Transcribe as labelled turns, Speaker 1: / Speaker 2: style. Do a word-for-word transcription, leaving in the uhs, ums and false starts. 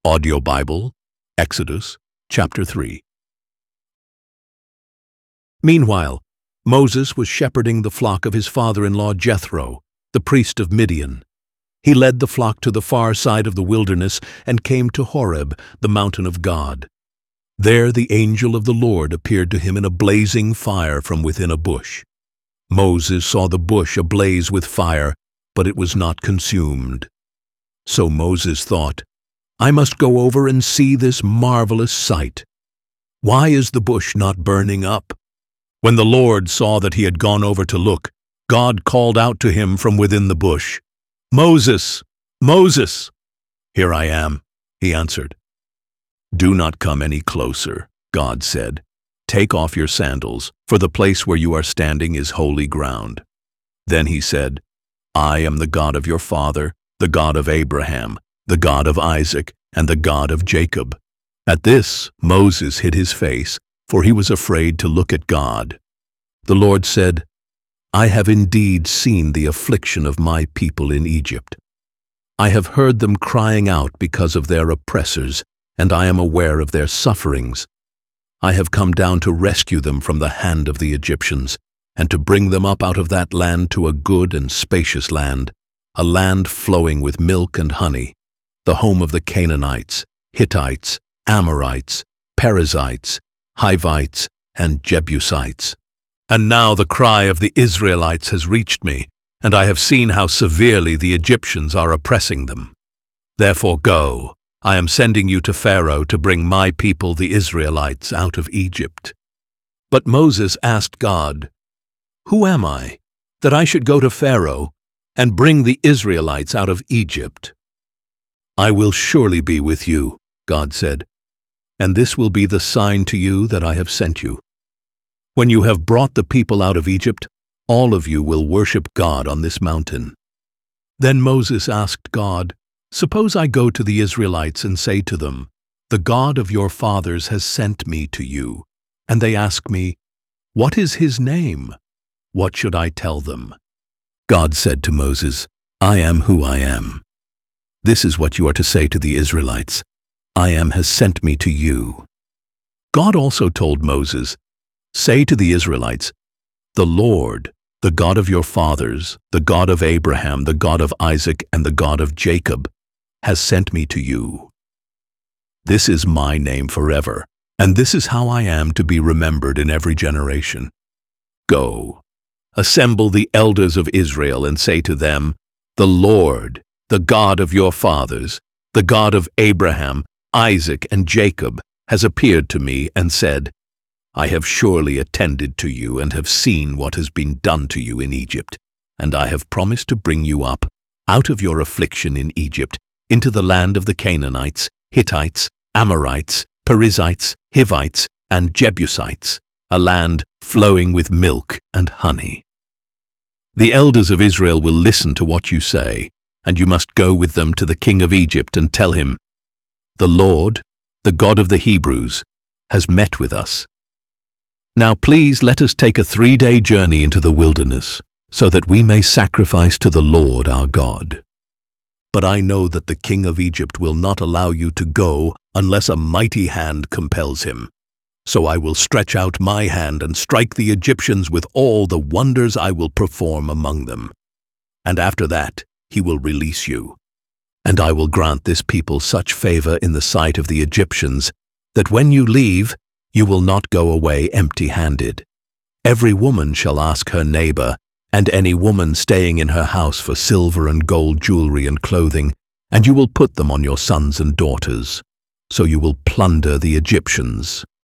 Speaker 1: Audio Bible, Exodus, chapter three. Meanwhile, Moses was shepherding the flock of his father-in-law Jethro, the priest of Midian. He led the flock to the far side of the wilderness and came to Horeb, the mountain of God. There the angel of the Lord appeared to him in a blazing fire from within a bush. Moses saw the bush ablaze with fire, but it was not consumed. So Moses thought, "I must go over and see this marvelous sight. Why is the bush not burning up?" When the Lord saw that he had gone over to look, God called out to him from within the bush, "Moses, Moses!" "Here I am," he answered. "Do not come any closer," God said. "Take off your sandals, for the place where you are standing is holy ground." Then he said, "I am the God of your father, the God of Abraham, the God of Isaac, and the God of Jacob." At this, Moses hid his face, for he was afraid to look at God. The Lord said, "I have indeed seen the affliction of my people in Egypt. I have heard them crying out because of their oppressors, and I am aware of their sufferings. I have come down to rescue them from the hand of the Egyptians, and to bring them up out of that land to a good and spacious land, a land flowing with milk and honey, the home of the Canaanites, Hittites, Amorites, Perizzites, Hivites, and Jebusites. And now the cry of the Israelites has reached me, and I have seen how severely the Egyptians are oppressing them. Therefore go, I am sending you to Pharaoh to bring my people the Israelites out of Egypt." But Moses asked God, "Who am I, that I should go to Pharaoh and bring the Israelites out of Egypt?" "I will surely be with you," God said, "and this will be the sign to you that I have sent you. When you have brought the people out of Egypt, all of you will worship God on this mountain." Then Moses asked God, "Suppose I go to the Israelites and say to them, 'The God of your fathers has sent me to you,' and they ask me, 'What is his name?' What should I tell them?" God said to Moses, "I am who I am. This is what you are to say to the Israelites, 'I am has sent me to you.'" God also told Moses, "Say to the Israelites, 'The Lord, the God of your fathers, the God of Abraham, the God of Isaac, and the God of Jacob, has sent me to you. This is my name forever, and this is how I am to be remembered in every generation. Go, assemble the elders of Israel and say to them, 'The Lord, the God of your fathers, the God of Abraham, Isaac, and Jacob, has appeared to me and said, I have surely attended to you and have seen what has been done to you in Egypt, and I have promised to bring you up out of your affliction in Egypt into the land of the Canaanites, Hittites, Amorites, Perizzites, Hivites, and Jebusites, a land flowing with milk and honey. The elders of Israel will listen to what you say, and you must go with them to the king of Egypt and tell him, 'The Lord, the God of the Hebrews, has met with us. Now please let us take a three-day journey into the wilderness, so that we may sacrifice to the Lord our God. But I know that the king of Egypt will not allow you to go unless a mighty hand compels him. So I will stretch out my hand and strike the Egyptians with all the wonders I will perform among them. And after that he will release you. And I will grant this people such favor in the sight of the Egyptians that when you leave, you will not go away empty-handed. Every woman shall ask her neighbor, and any woman staying in her house for silver and gold jewelry and clothing, and you will put them on your sons and daughters. So you will plunder the Egyptians.